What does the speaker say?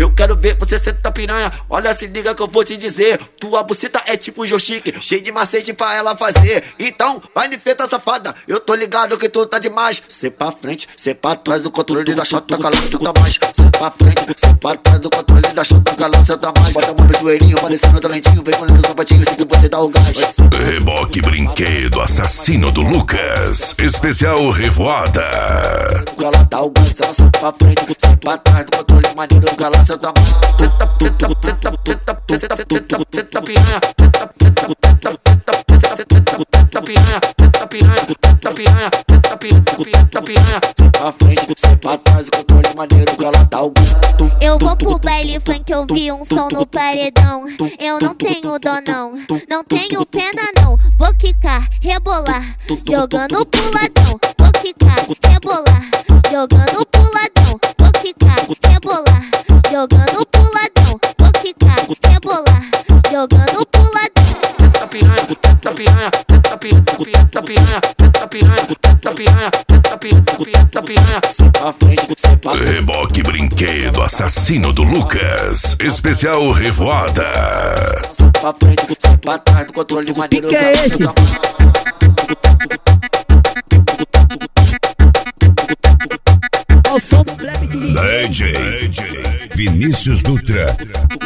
Eu quero ver você sentar piranha. Olha, se liga que eu vou te dizer. Tua buceta é tipo joystick, cheio de macete pra ela fazer. Então, vai me feta safada. Eu tô ligado que tu tá demais. Cê pra frente, cê pra trás, o controle da chota calando, senta mais. Cê pra frente, cê pra trás, do controle da chota calando, senta mais. Bota a mão no joelhinho, parecendo talentinho. Vem molhando os sapatinhos, sei que você dá o gás. Reboque Brinquedo Assassino do Lucas. Especial Revoada. Ela dá o gás, ela cê pra frente, cê pra trás, do controle maneiro, ela senta mais. Senta piranha, senta piranha, pra frente, cê pra trás, o controle maneiro, ela dá o gato. Eu vou pro baile funk, eu vi um som no paredão. Eu não tenho dó não, não tenho pena não. Vou quicar, rebolar, jogando puladão. Vou quicar, rebolar, jogando puladão. Vou quicar, rebolar, jogando puladão. Vou quicar, rebolar, jogando puladão. Senta piranha, senta piranha, senta piranha, senta piranha, senta piranha, senta piranha, senta piranha, cê pra frente, cê pra trás. Reboque Brinquedo Assassino do Lucas. Especial Revoada. Cê pra frente, cê pra trás, do controle maneiro, que é esse? DJ Vinícius Dutra.